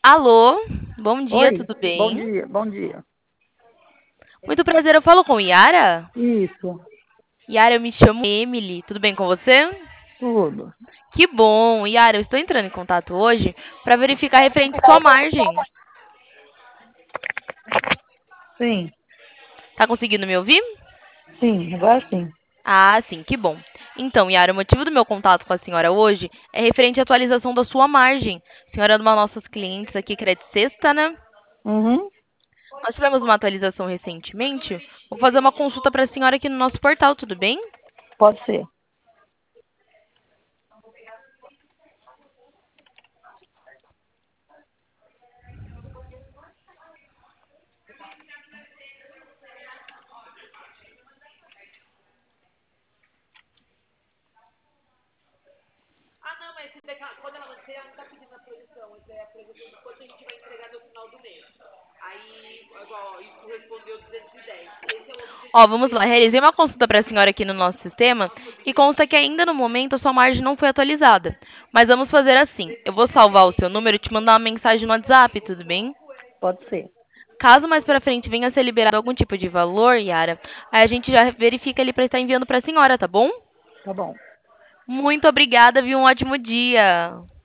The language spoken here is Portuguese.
Alô, bom dia, Oi, tudo bom bem? dia, bom dia. Muito prazer, eu falo com Yara? Isso, Yara, eu me chamo Emily, tudo bem com você? tudo. Que bom! Yara, eu estou entrando em contato hoje para verificar referente à sua margem. Sim, Tá conseguindo me ouvir? sim, agora sim. Ah, sim, que bom. Então, Yara, o motivo do meu contato com a senhora hoje é referente à atualização da sua margem. A senhora é uma das nossas clientes aqui, Credit Sexta, né? Uhum, Nós tivemos uma atualização recentemente. Vou fazer uma consulta para a senhora aqui no nosso portal, tudo bem? pode ser. Ó, vamos lá. Realizei uma consulta para a senhora aqui no nosso sistema e consta que ainda no momento a sua margem não foi atualizada. Mas vamos fazer assim. Eu vou salvar o seu número e te mandar uma mensagem no WhatsApp, tudo bem? Pode ser. Caso mais para frente venha a ser liberado algum tipo de valor, Yara, aí a gente já verifica ali para estar enviando para a senhora, tá bom? Tá bom. Muito obrigada, viu? Um ótimo dia.